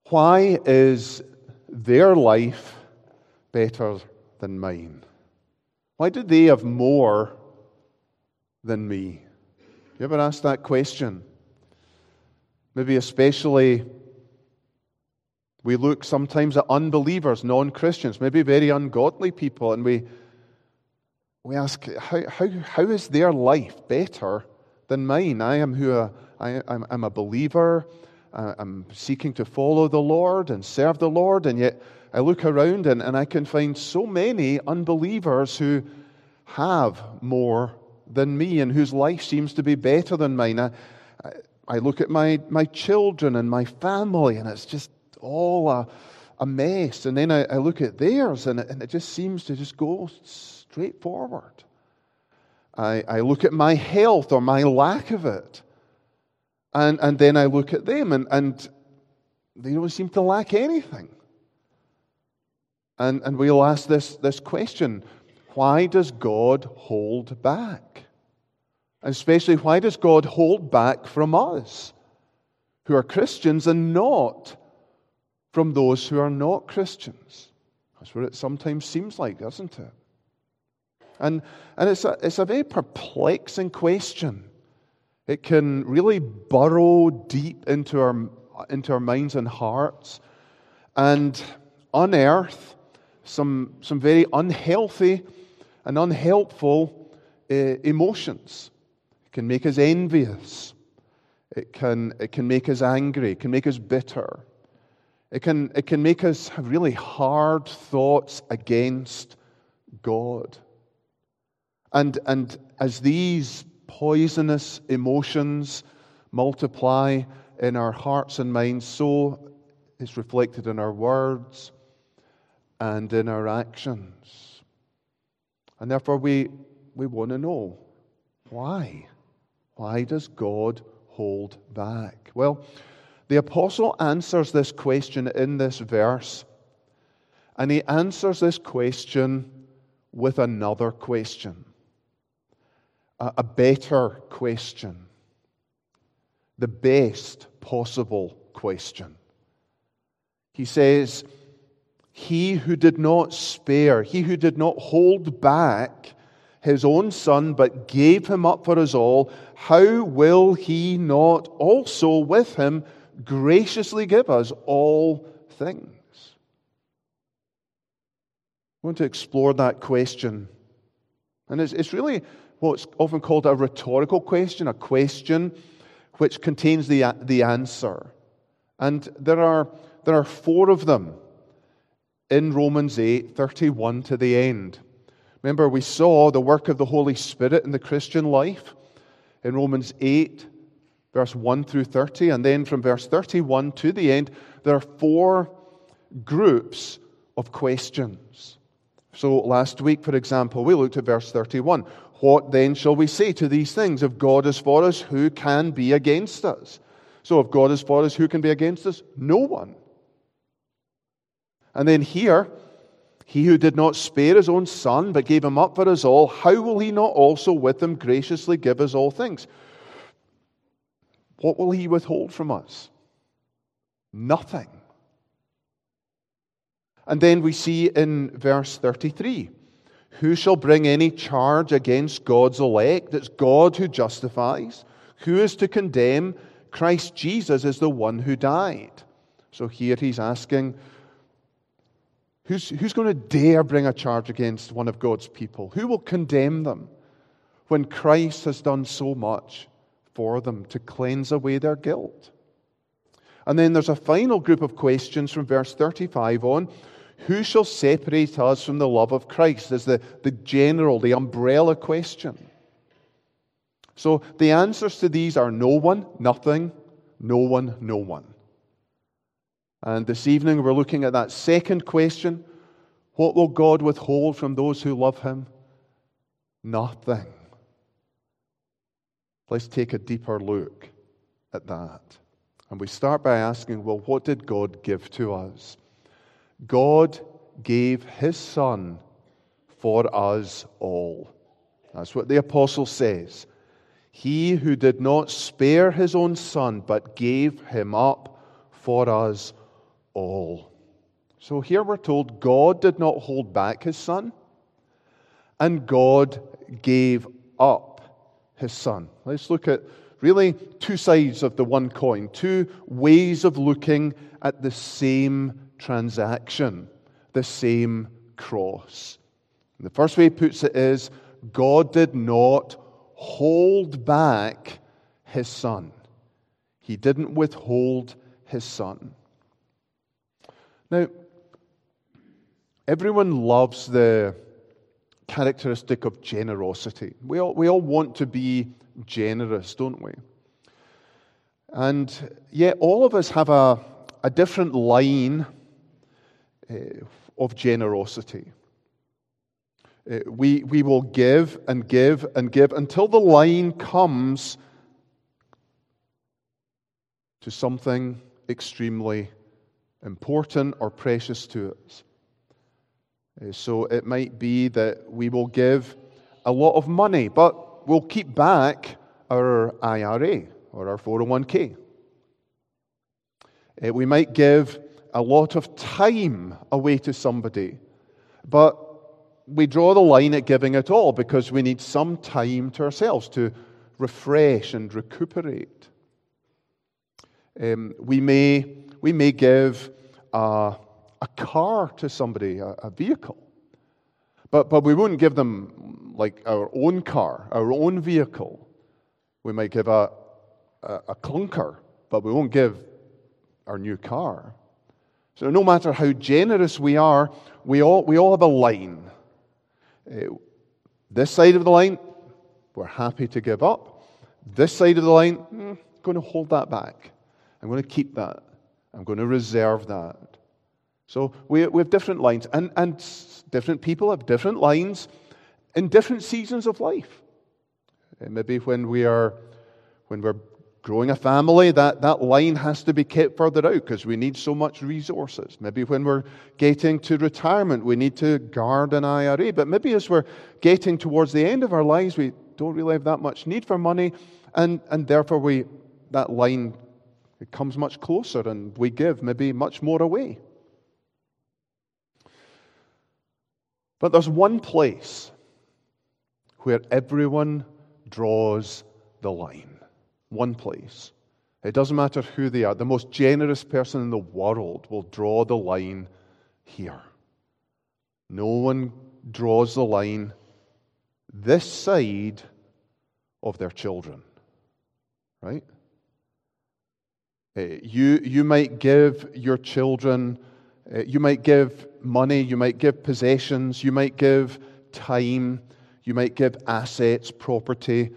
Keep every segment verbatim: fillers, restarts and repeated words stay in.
Why is their life better than mine? Why do they have more than me? You ever ask that question? Maybe especially we look sometimes at unbelievers, non-Christians, maybe very ungodly people, and we we ask, how how how is their life better than mine? I am who a, I I'm, I'm a believer. I'm seeking to follow the Lord and serve the Lord, and yet I look around and, and I can find so many unbelievers who have more than me and whose life seems to be better than mine. I, I look at my, my children and my family, and it's just all a, a mess. And then I, I look at theirs, and it, and it just seems to just go straight forward. I, I look at my health or my lack of it, and, and then I look at them, and, and they don't seem to lack anything. And, and we'll ask this, this question, why does God hold back? And especially, why does God hold back from us who are Christians and not from those who are not Christians? That's what it sometimes seems like, doesn't it? And, and it's, a, it's a very perplexing question. It can really burrow deep into our, into our minds and hearts and unearth some, some very unhealthy and unhelpful uh, emotions. It can make us envious. It can, it can make us angry. It can make us bitter. It can, it can make us have really hard thoughts against God. And, and as these poisonous emotions multiply in our hearts and minds, so it's reflected in our words and in our actions. And therefore we, we want to know, why? Why does God hold back? Well, the apostle answers this question in this verse, and he answers this question with another question, a, a better question, the best possible question. He says, he who did not spare, he who did not hold back his own Son, but gave him up for us all, how will he not also with him graciously give us all things? I want to explore that question. And it's, it's really what's often called a rhetorical question, a question which contains the, the answer. And there are, there are four of them in Romans eight, thirty-one to the end. Remember, we saw the work of the Holy Spirit in the Christian life in Romans eight, verse one through thirty, and then from verse thirty-one to the end, there are four groups of questions. So last week, for example, we looked at verse thirty-one. What then shall we say to these things? If God is for us, who can be against us? So if God is for us, who can be against us? No one. And then here, he who did not spare his own Son, but gave him up for us all, how will he not also with him graciously give us all things? What will he withhold from us? Nothing. And then we see in verse thirty-three, who shall bring any charge against God's elect? It's God who justifies. Who is to condemn? Christ Jesus is the one who died. So here he's asking, Who's, who's going to dare bring a charge against one of God's people? Who will condemn them when Christ has done so much for them to cleanse away their guilt? And then there's a final group of questions from verse thirty-five on. Who shall separate us from the love of Christ? Is the, the general, the umbrella question. So the answers to these are no one, nothing, no one, no one. And this evening we're looking at that second question. What will God withhold from those who love Him? Nothing. Let's take a deeper look at that. And we start by asking, well, what did God give to us? God gave His Son for us all. That's what the apostle says. He who did not spare His own Son, but gave Him up for us all. So here we're told God did not hold back his Son, and God gave up his Son. Let's look at really two sides of the one coin, two ways of looking at the same transaction, the same cross. And the first way he puts it is, God did not hold back his Son. He didn't withhold his Son. Now, everyone loves the characteristic of generosity. We all, we all want to be generous, don't we? And yet all of us have a, a different line uh, of generosity. Uh, we, we will give and give and give until the line comes to something extremely important or precious to us. Uh, so it might be that we will give a lot of money, but we'll keep back our I R A or our four oh one k. Uh, we might give a lot of time away to somebody, but we draw the line at giving it all because we need some time to ourselves to refresh and recuperate. Um, we may we may give a, a car to somebody, a, a vehicle, but but we wouldn't give them like our own car, our own vehicle. We might give a a, a clunker, but we won't give our new car. So no matter how generous we are, we all we all have a line. Uh, this side of the line, we're happy to give up. This side of the line, mm, I'm going to hold that back. I'm going to keep that. I'm going to reserve that. So we, we have different lines, and, and different people have different lines in different seasons of life. Uh, maybe when we are when we're growing a family, that, that line has to be kept further out because we need so much resources. Maybe when we're getting to retirement, we need to guard an I R A. But maybe as we're getting towards the end of our lives, we don't really have that much need for money, and, and therefore we that line it comes much closer, and we give maybe much more away. But there's one place where everyone draws the line. One place. It doesn't matter who they are. The most generous person in the world will draw the line here. No one draws the line this side of their children. Right? Uh, you, you might give your children, uh, you might give money, you might give possessions, you might give time, you might give assets, property,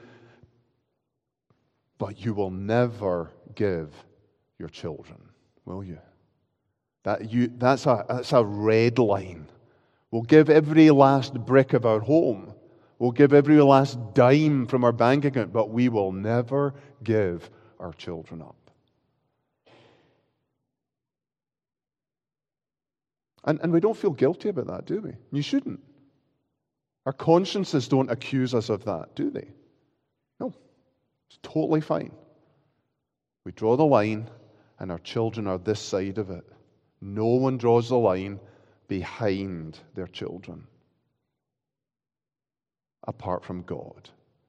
but you will never give your children, will you? That you that's a that's a red line. We'll give every last brick of our home. We'll give every last dime from our bank account, but we will never give our children up. And, and we don't feel guilty about that, do we? You shouldn't. Our consciences don't accuse us of that, do they? No. It's totally fine. We draw the line, and our children are this side of it. No one draws the line behind their children, apart from God.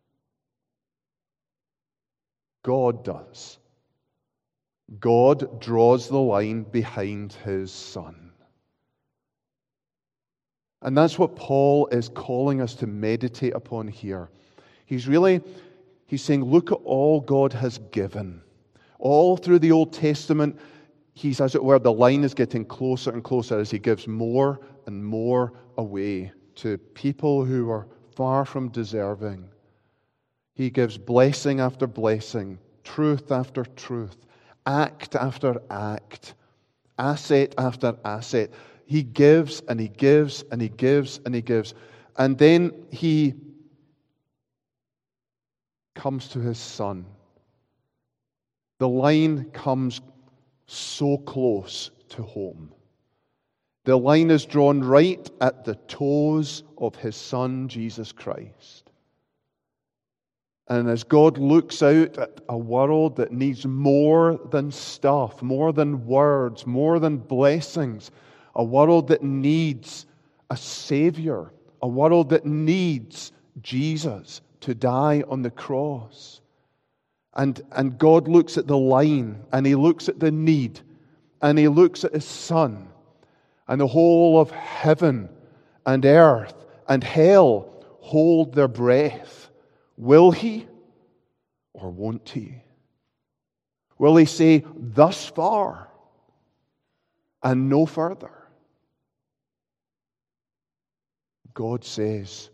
God does. God draws the line behind his Son. And that's what Paul is calling us to meditate upon here. He's really, he's saying, look at all God has given. All through the Old Testament, he's, as it were, the line is getting closer and closer as he gives more and more away to people who are far from deserving. He gives blessing after blessing, truth after truth, act after act, asset after asset. He gives and he gives and he gives and he gives. And then he comes to his Son. The line comes so close to home. The line is drawn right at the toes of his Son, Jesus Christ. And as God looks out at a world that needs more than stuff, more than words, more than blessings, a world that needs a Savior, a world that needs Jesus to die on the cross. And, and God looks at the line, and He looks at the need, and He looks at His Son, and the whole of heaven and earth and hell hold their breath. Will He or won't He? Will He say, thus far and no further? God says,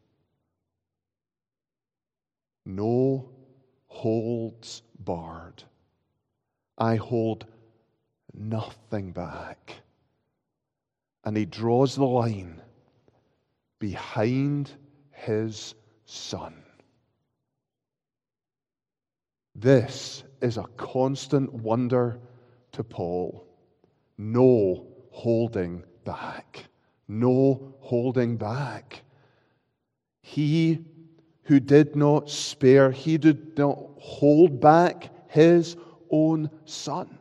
no holds barred. I hold nothing back. And He draws the line behind His Son. This is a constant wonder to Paul. No holding back. No holding back. He who did not spare, He did not hold back His own Son.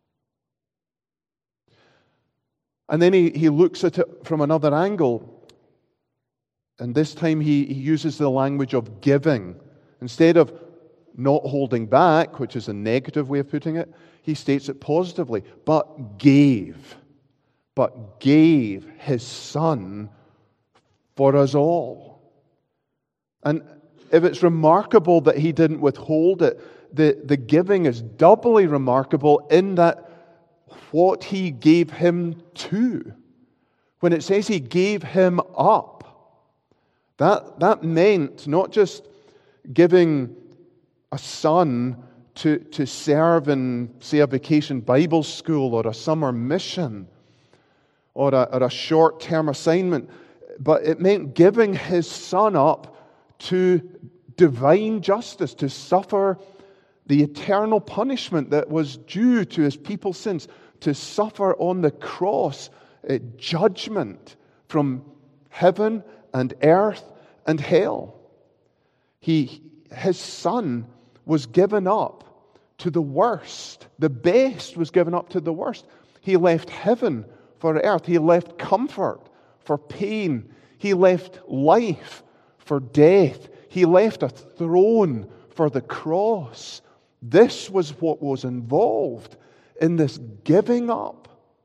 And then he, he looks at it from another angle. And this time he, he uses the language of giving. Instead of not holding back, which is a negative way of putting it, he states it positively. But gave. But gave His Son for us all. And if it's remarkable that He didn't withhold it, the, the giving is doubly remarkable in that what He gave Him to. When it says He gave Him up, that, that meant not just giving a son to, to serve in, say, a vacation Bible school or a summer mission or a, or a short-term assignment, but it meant giving His Son up to divine justice, to suffer the eternal punishment that was due to His people's sins, to suffer on the cross a judgment from heaven and earth and hell. He, His Son was given up to the worst. The best was given up to the worst. He left heaven for earth. He left comfort for pain. He left life for death. He left a throne for the cross. This was what was involved in this giving up.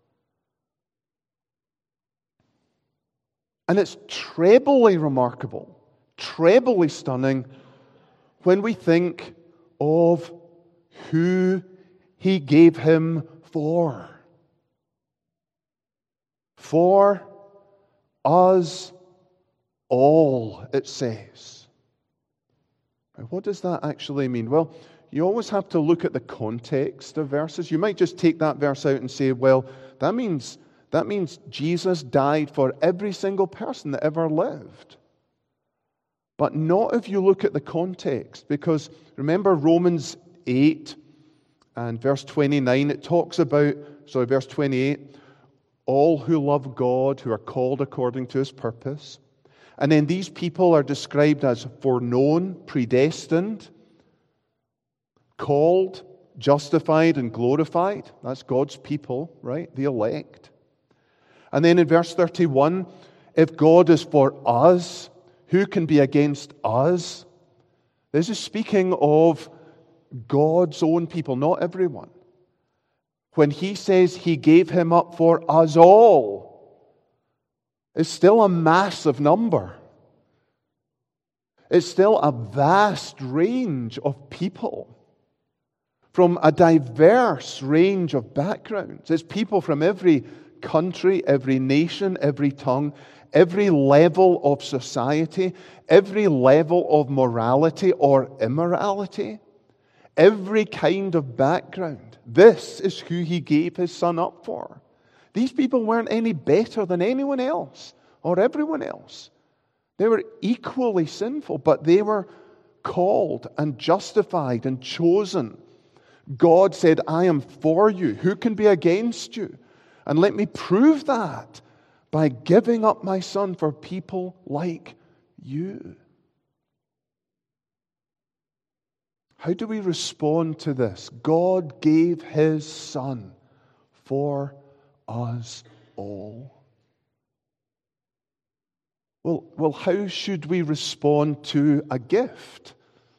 And it's trebly remarkable, trebly stunning when we think of who He gave Him for. For us all, it says. Now, what does that actually mean? Well, you always have to look at the context of verses. You might just take that verse out and say, well, that means, that means Jesus died for every single person that ever lived. But not if you look at the context, because remember Romans eight and verse twenty-nine, it talks about, sorry, verse twenty-eight, all who love God, who are called according to His purpose. And then these people are described as foreknown, predestined, called, justified, and glorified. That's God's people, right? The elect. And then in verse thirty-one, if God is for us, who can be against us? This is speaking of God's own people, not everyone. When He says He gave Him up for us all, it's still a massive number. It's still a vast range of people from a diverse range of backgrounds. It's people from every country, every nation, every tongue, every level of society, every level of morality or immorality, every kind of background. This is who He gave His Son up for. These people weren't any better than anyone else or everyone else. They were equally sinful, but they were called and justified and chosen. God said, I am for you. Who can be against you? And let me prove that by giving up my Son for people like you. How do we respond to this? God gave his Son for us all. Well, well, how should we respond to a gift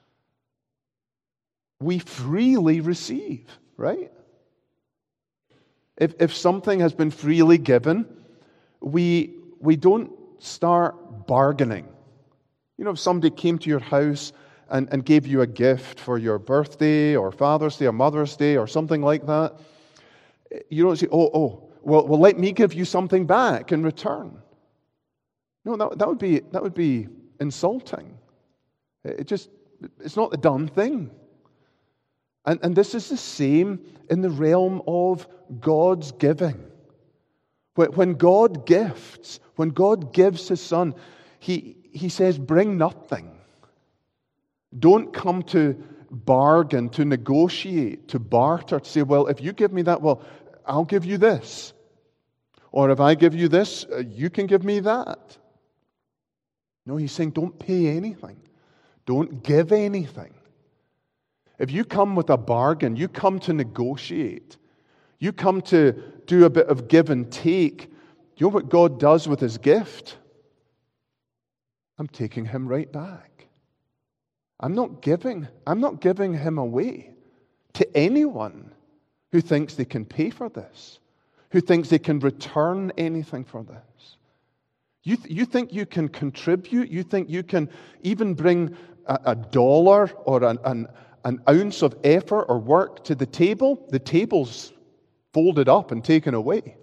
we freely receive, right? If, if something has been freely given, we, we don't start bargaining. You know, if somebody came to your house and, and gave you a gift for your birthday or Father's Day or Mother's Day or something like that, you don't say, oh, oh, well, well let me give you something back in return. No, that, that would be that would be insulting. It just, it's not the done thing. And, and this is the same in the realm of God's giving. When God gifts, when God gives his Son, he, he says, bring nothing. Don't come to bargain, to negotiate, to barter, to say, well, if you give me that, well, I'll give you this. Or if I give you this, you can give me that. No, he's saying, don't pay anything. Don't give anything. If you come with a bargain, you come to negotiate, you come to do a bit of give and take, you know what God does with his gift? I'm taking him right back. I'm not giving, I'm not giving him away to anyone who thinks they can pay for this, who thinks they can return anything for this. You, th- you think you can contribute, you think you can even bring a, a dollar or an, an An ounce of effort or work to the table, the table's folded up and taken away.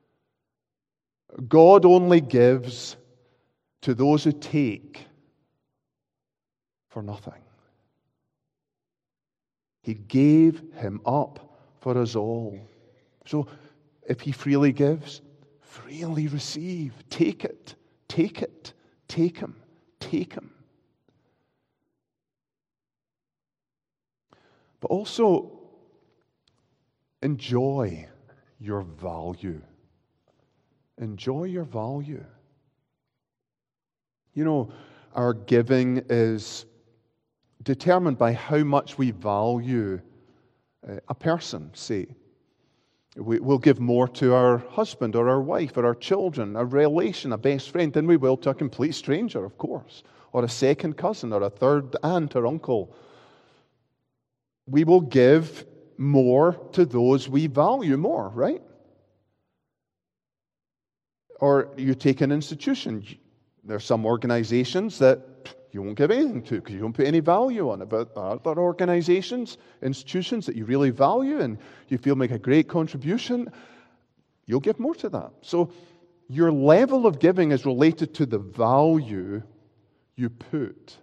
God only gives to those who take for nothing. He gave him up for us all. So if he freely gives, freely receive. Take it, take it, take him, take him. But also enjoy your value. Enjoy your value. You know, our giving is determined by how much we value a person, say. We'll give more to our husband or our wife or our children, a relation, a best friend, than we will to a complete stranger, of course, or a second cousin or a third aunt or uncle. We will give more to those we value more, right? Or you take an institution. There are some organizations that you won't give anything to because you don't put any value on it. But there are other organizations, institutions that you really value and you feel make a great contribution, you'll give more to that. So your level of giving is related to the value you put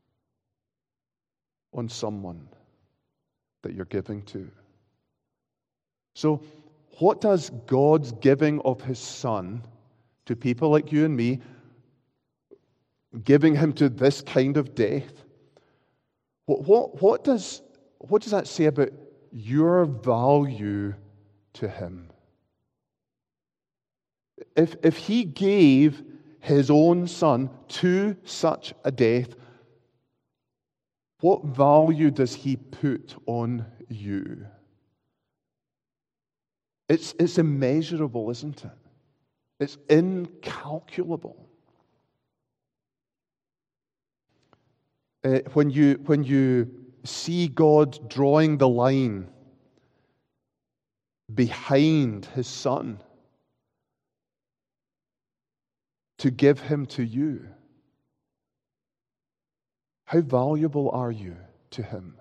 on someone that you're giving to. So, what does God's giving of his Son to people like you and me, giving him to this kind of death, what, what, what, does, what does that say about your value to him? If, if he gave his own Son to such a death, what value does he put on you? It's, it's immeasurable, isn't it? It's incalculable. Uh, when you, when you see God drawing the line behind his Son to give him to you, how valuable are you to him?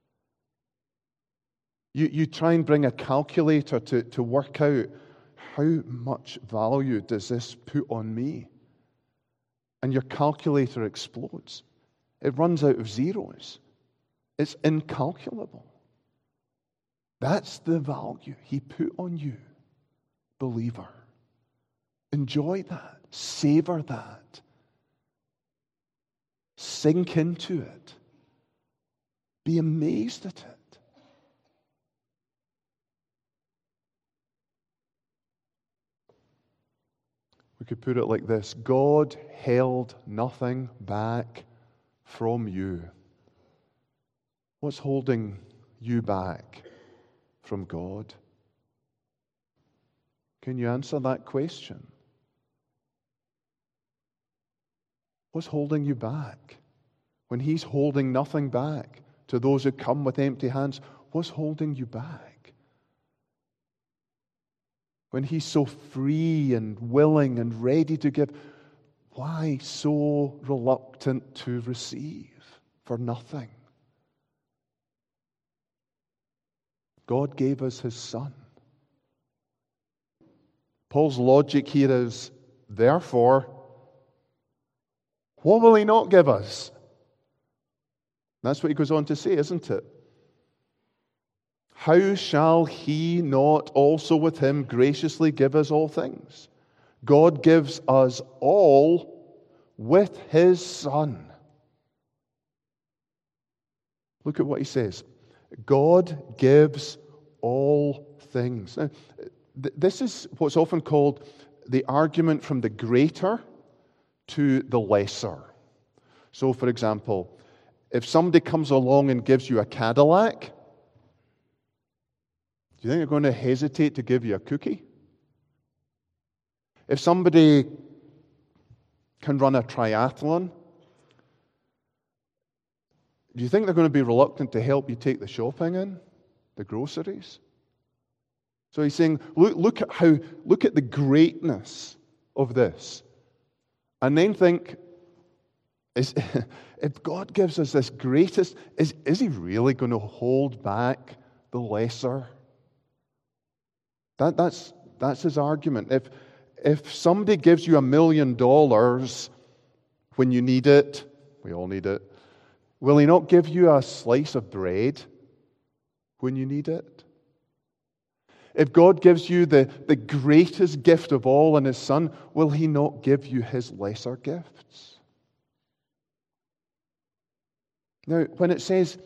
You, you try and bring a calculator to, to work out how much value does this put on me? And your calculator explodes. It runs out of zeros. It's incalculable. That's the value he put on you, believer. Enjoy that. Savor that. Sink into it. Be amazed at it. We could put it like this: God held nothing back from you. What's holding you back from God? Can you answer that question? What's holding you back? When He's holding nothing back to those who come with empty hands, what's holding you back? When He's so free and willing and ready to give, why so reluctant to receive for nothing? God gave us His Son. Paul's logic here is, therefore, what will He not give us? That's what he goes on to say, isn't it? How shall He not also with Him graciously give us all things? God gives us all with His Son. Look at what he says. God gives all things. Now, th- this is what's often called the argument from the greater to the lesser. So, for example, if somebody comes along and gives you a Cadillac, do you think they're going to hesitate to give you a cookie? If somebody can run a triathlon, do you think they're going to be reluctant to help you take the shopping in, the groceries? So he's saying, look, look at how, look at the greatness of this. And then think, is, if God gives us this greatest, is, is He really going to hold back the lesser? That, that's, that's his argument. If, if somebody gives you a million dollars when you need it, we all need it, will He not give you a slice of bread when you need it? If God gives you the, the greatest gift of all in His Son, will He not give you His lesser gifts? Now, when it says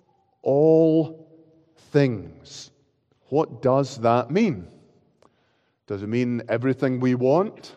all things, what does that mean? Does it mean everything we want?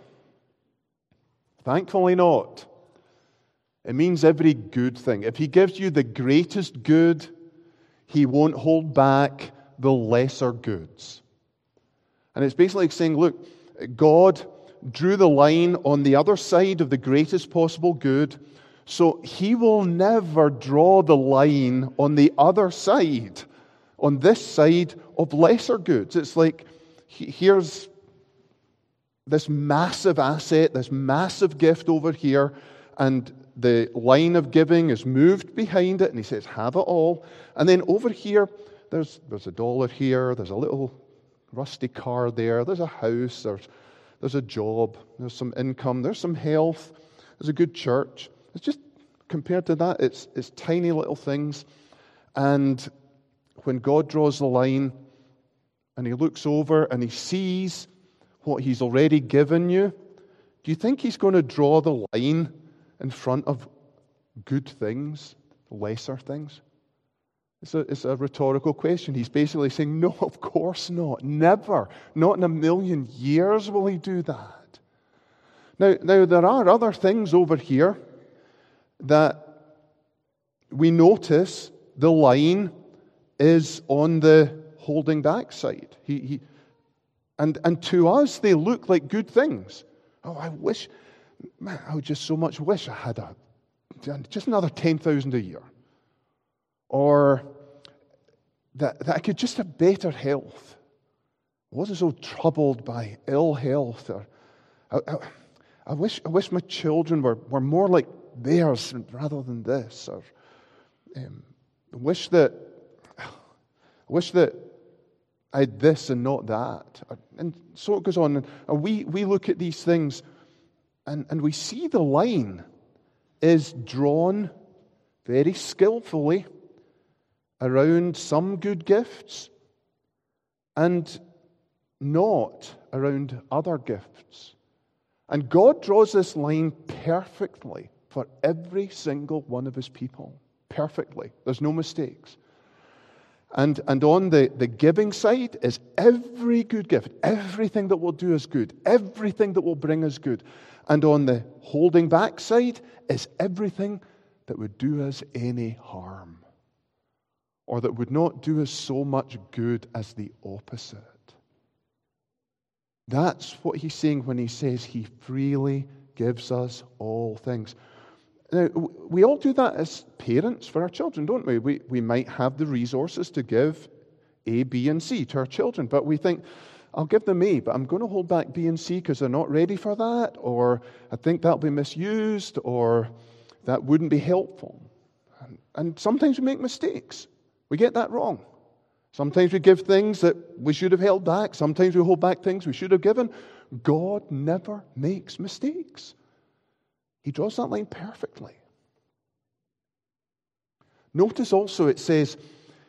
Thankfully not. It means every good thing. If He gives you the greatest good, He won't hold back the lesser goods. And it's basically like saying, look, God drew the line on the other side of the greatest possible good, so He will never draw the line on the other side, on this side of lesser goods. It's like, here's this massive asset, this massive gift over here, and the line of giving is moved behind it, and He says, have it all. And then over here, there's, there's a dollar here, there's a little rusty car there, there's a house, there's, there's a job, there's some income, there's some health, there's a good church. It's just, compared to that, it's, it's tiny little things. And when God draws the line, and He looks over and He sees what He's already given you, do you think He's going to draw the line in front of good things, lesser things? It's a, it's a rhetorical question. He's basically saying, no, of course not. Never. Not in a million years will He do that. Now, now there are other things over here that we notice the line is on the holding back side. He, he, and, and to us, they look like good things. Oh, I wish, man, I would just so much wish I had a, just another ten thousand a year. Or that, that I could just have better health. I wasn't so troubled by ill health. Or I, I, I wish I wish my children were, were more like theirs rather than this. Or um, I wish that I wish that I had this and not that. And so it goes on. And we, we look at these things and, and we see the line is drawn very skillfully around some good gifts and not around other gifts. And God draws this line perfectly for every single one of His people. Perfectly. There's no mistakes. And, and on the, the giving side is every good gift. Everything that will do us good. Everything that will bring us good. And on the holding back side is everything that would do us any harm. or that would not do us so much good as the opposite. That's what he's saying when he says he freely gives us all things. Now, we all do that as parents for our children, don't we? We, we might have the resources to give A, B, and C to our children, but we think, I'll give them A, but I'm going to hold back B and C because they're not ready for that, or I think that'll be misused, or that wouldn't be helpful. And, and sometimes we make mistakes. We get that wrong. Sometimes we give things that we should have held back. Sometimes we hold back things we should have given. God never makes mistakes. He draws that line perfectly. Notice also it says,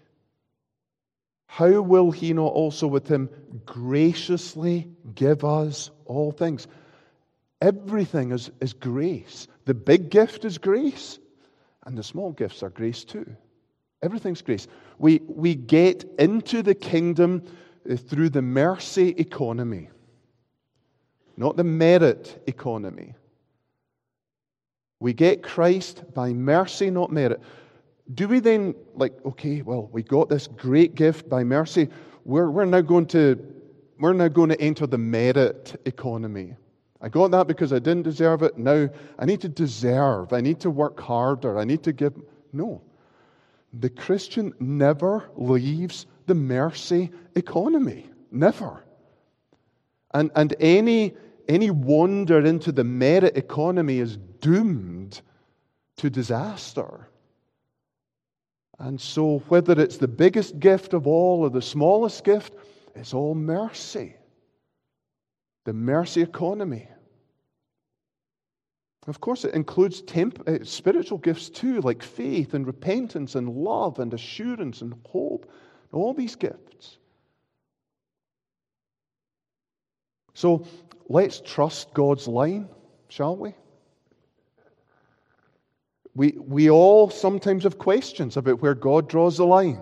how will he not also with him graciously give us all things? Everything is, is grace. The big gift is grace, and the small gifts are grace too. Everything's grace. We, we get into the kingdom through the mercy economy, not the merit economy. We get Christ by mercy, not merit. Do we then, like, okay, well, we got this great gift by mercy. We're, we're now going to we're now going to enter the merit economy. I got that because I didn't deserve it. Now I need to deserve. I need to work harder. I need to give. No. The Christian never leaves the mercy economy. Never. And, and any, any wander into the merit economy is doomed to disaster. And so whether it's the biggest gift of all or the smallest gift, it's all mercy. The mercy economy. Of course, it includes temp- uh, spiritual gifts too, like faith and repentance and love and assurance and hope. All these gifts. So let's trust God's line, shall we? We, we all sometimes have questions about where God draws the line.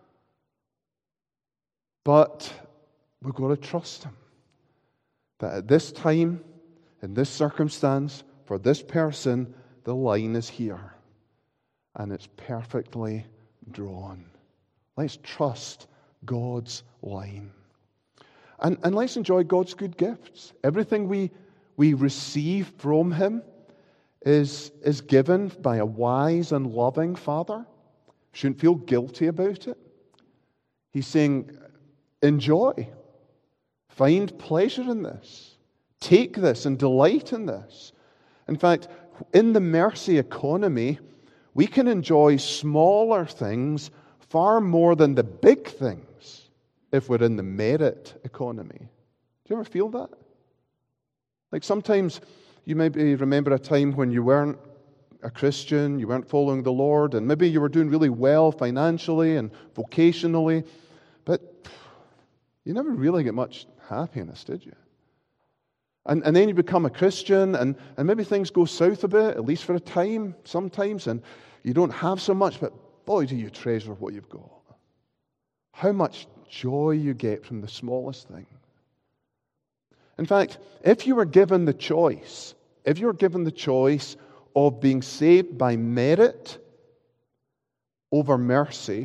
But we've got to trust Him. That at this time, in this circumstance, for this person, the line is here. And it's perfectly drawn. Let's trust God's line. And, and let's enjoy God's good gifts. Everything we, we receive from Him is, is given by a wise and loving Father. Shouldn't feel guilty about it. He's saying, enjoy. Find pleasure in this. Take this and delight in this. In fact, in the mercy economy, we can enjoy smaller things far more than the big things if we're in the merit economy. Do you ever feel that? Like sometimes you maybe remember a time when you weren't a Christian, you weren't following the Lord, and maybe you were doing really well financially and vocationally, but you never really get much happiness, did you? And, and then you become a Christian, and, and maybe things go south a bit, at least for a time, sometimes, and you don't have so much, but boy, do you treasure what you've got. How much joy you get from the smallest thing. In fact, if you were given the choice, if you were given the choice of being saved by merit over mercy,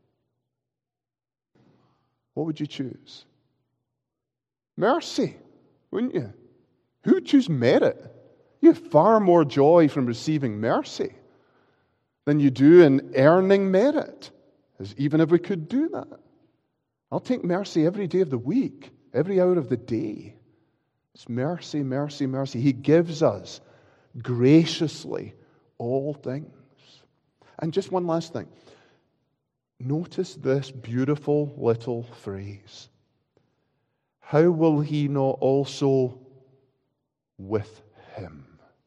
what would you choose? Mercy, wouldn't you? Who would choose merit? You have far more joy from receiving mercy than you do in earning merit, as even if we could do that. I'll take mercy every day of the week, every hour of the day. It's mercy, mercy, mercy. He gives us graciously all things. And just one last thing. Notice this beautiful little phrase. How will He not also with Him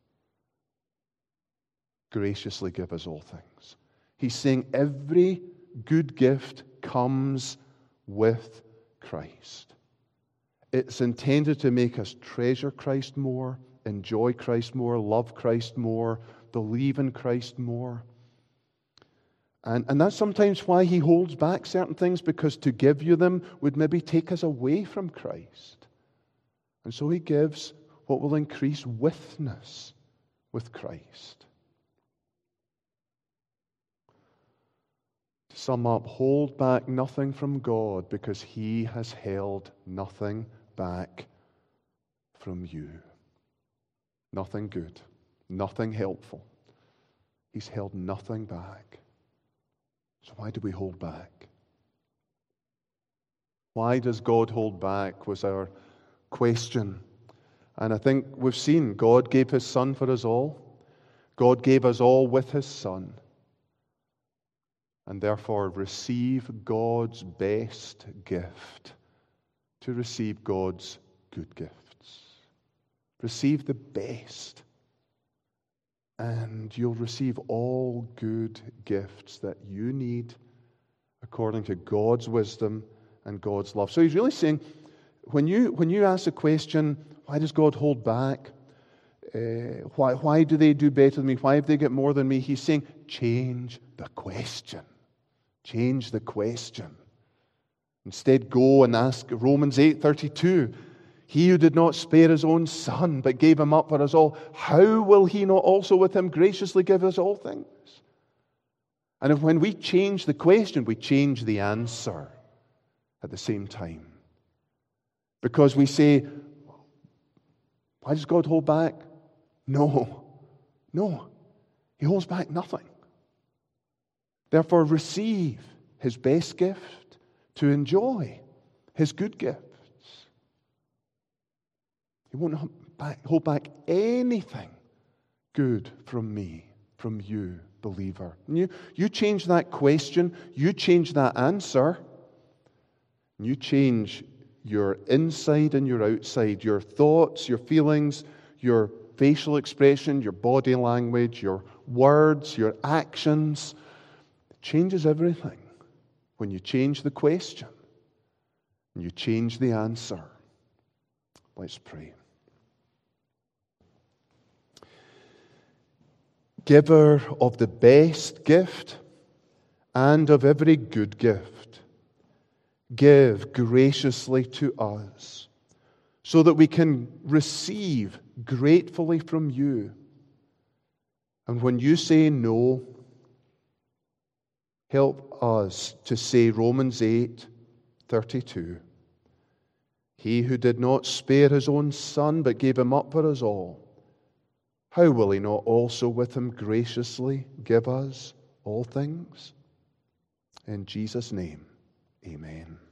graciously give us all things? He's saying every good gift comes with Christ. It's intended to make us treasure Christ more, enjoy Christ more, love Christ more, believe in Christ more. And, and that's sometimes why He holds back certain things, because to give you them would maybe take us away from Christ. And so He gives what will increase witness with Christ. To sum up, hold back nothing from God, because He has held nothing back from you. Nothing good, nothing helpful. He's held nothing back. So why do we hold back? Why does God hold back was our question. And I think we've seen God gave His Son for us all. God gave us all with His Son. And therefore receive God's best gift to receive God's good gifts. Receive the best, and you'll receive all good gifts that you need according to God's wisdom and God's love. So He's really saying, when you when you ask the question, why does God hold back? Uh, why, why do they do better than me? Why have they got more than me? He's saying, change the question. Change the question. Instead, go and ask Romans eight thirty-two. He who did not spare His own Son, but gave Him up for us all, how will He not also with Him graciously give us all things? And if when we change the question, we change the answer at the same time. Because we say, why does God hold back? No. No. He holds back nothing. Therefore, receive His best gift to enjoy His good gift. He won't hold back anything good from me, from you, believer. And you, you change that question, you change that answer, and you change your inside and your outside, your thoughts, your feelings, your facial expression, your body language, your words, your actions. It changes everything when you change the question and you change the answer. Let's pray. Giver of the best gift and of every good gift, give graciously to us so that we can receive gratefully from you. And when you say no, help us to say Romans eight thirty-two. He who did not spare His own Son, but gave Him up for us all, how will He not also with Him graciously give us all things? In Jesus' name, amen.